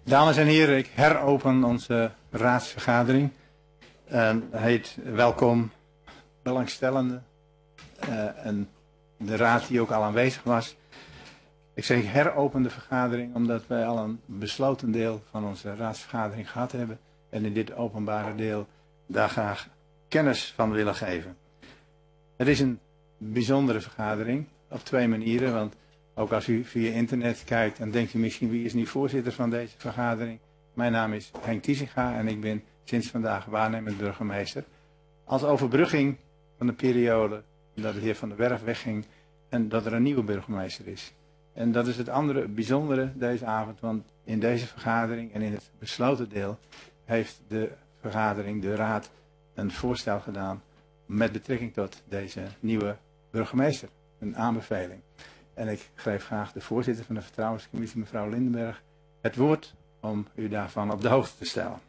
Dames en heren, ik heropen onze raadsvergadering. Heet welkom belangstellenden en de raad die ook al aanwezig was. Ik zeg heropen de vergadering omdat wij al een besloten deel van onze raadsvergadering gehad hebben. En in dit openbare deel daar graag kennis van willen geven. Het is een bijzondere vergadering op twee manieren, want ook als u via internet kijkt, dan denkt u misschien wie is nu voorzitter van deze vergadering. Mijn naam is Henk Tiesinga en ik ben sinds vandaag waarnemend burgemeester. Als overbrugging van de periode dat de heer Van der Werf wegging en dat er een nieuwe burgemeester is. En dat is het andere bijzondere deze avond, want in deze vergadering en in het besloten deel heeft de vergadering, de raad, een voorstel gedaan met betrekking tot deze nieuwe burgemeester. Een aanbeveling. En ik geef graag de voorzitter van de Vertrouwenscommissie, mevrouw Lindenberg, het woord om u daarvan op de hoogte te stellen.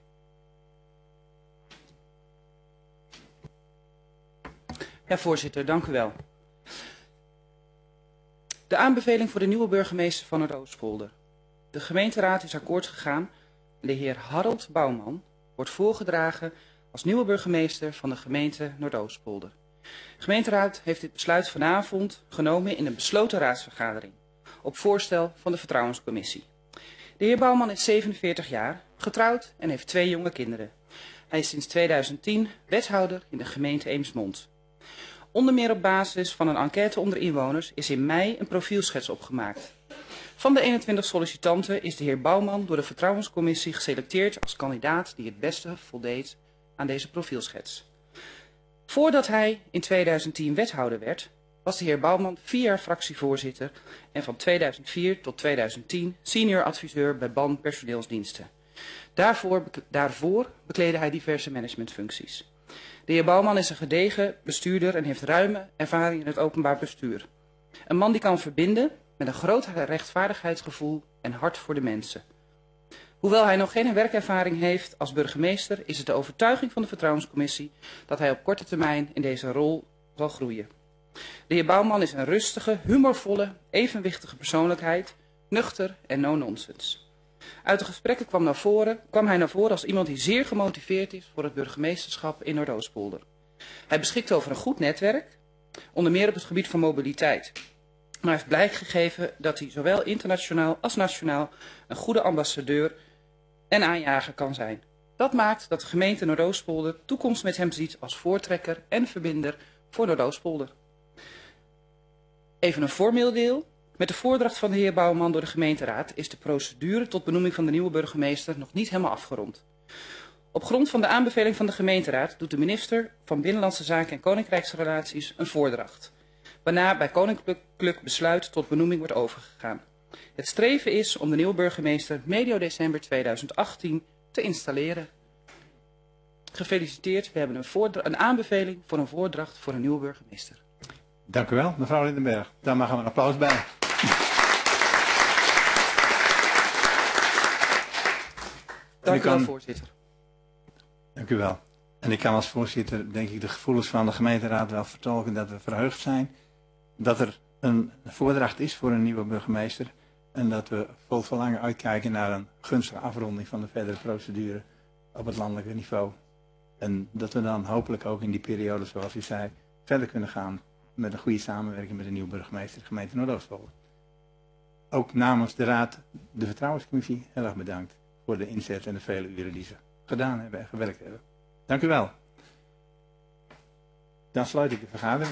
Ja, voorzitter, dank u wel. De aanbeveling voor de nieuwe burgemeester van Noordoostpolder. De gemeenteraad is akkoord gegaan en de heer Harold Bouwman wordt voorgedragen als nieuwe burgemeester van de gemeente Noordoostpolder. De gemeenteraad heeft dit besluit vanavond genomen in een besloten raadsvergadering op voorstel van de Vertrouwenscommissie. De heer Bouwman is 47 jaar, getrouwd en heeft 2 jonge kinderen. Hij is sinds 2010 wethouder in de gemeente Eemsmond. Onder meer op basis van een enquête onder inwoners is in mei een profielschets opgemaakt. Van de 21 sollicitanten is de heer Bouwman door de Vertrouwenscommissie geselecteerd als kandidaat die het beste voldeed aan deze profielschets. Voordat hij in 2010 wethouder werd, was de heer Bouwman 4 jaar fractievoorzitter en van 2004 tot 2010 senior adviseur bij BAN personeelsdiensten. Daarvoor bekleedde hij diverse managementfuncties. De heer Bouwman is een gedegen bestuurder en heeft ruime ervaring in het openbaar bestuur. Een man die kan verbinden met een groot rechtvaardigheidsgevoel en hart voor de mensen. Hoewel hij nog geen werkervaring heeft als burgemeester, is het de overtuiging van de Vertrouwenscommissie dat hij op korte termijn in deze rol zal groeien. De heer Bouwman is een rustige, humorvolle, evenwichtige persoonlijkheid, nuchter en no-nonsense. Uit de gesprekken kwam hij naar voren als iemand die zeer gemotiveerd is voor het burgemeesterschap in Noordoostpolder. Hij beschikt over een goed netwerk, onder meer op het gebied van mobiliteit. Maar hij heeft blijk gegeven dat hij zowel internationaal als nationaal een goede ambassadeur en aanjager kan zijn. Dat maakt dat de gemeente Noordoostpolder toekomst met hem ziet als voortrekker en verbinder voor Noordoostpolder. Even een formeel deel. Met de voordracht van de heer Bouwman door de gemeenteraad is de procedure tot benoeming van de nieuwe burgemeester nog niet helemaal afgerond. Op grond van de aanbeveling van de gemeenteraad doet de minister van Binnenlandse Zaken en Koninkrijksrelaties een voordracht, waarna bij koninklijk besluit tot benoeming wordt overgegaan. Het streven is om de nieuwe burgemeester medio december 2018 te installeren. Gefeliciteerd, we hebben een aanbeveling voor een voordracht voor een nieuwe burgemeester. Dank u wel, mevrouw Lindenberg. Daar mag een applaus bij. Dank u wel, voorzitter. Dank u wel. En ik kan als voorzitter, denk ik, de gevoelens van de gemeenteraad wel vertolken dat we verheugd zijn dat er een voordracht is voor een nieuwe burgemeester en dat we vol verlangen uitkijken naar een gunstige afronding van de verdere procedure op het landelijke niveau. En dat we dan hopelijk ook in die periode, zoals u zei, verder kunnen gaan met een goede samenwerking met de nieuwe burgemeester, de gemeente Noordoostpolder. Ook namens de raad, de Vertrouwenscommissie, heel erg bedankt voor de inzet en de vele uren die ze gedaan hebben en gewerkt hebben. Dank u wel. Dan sluit ik de vergadering.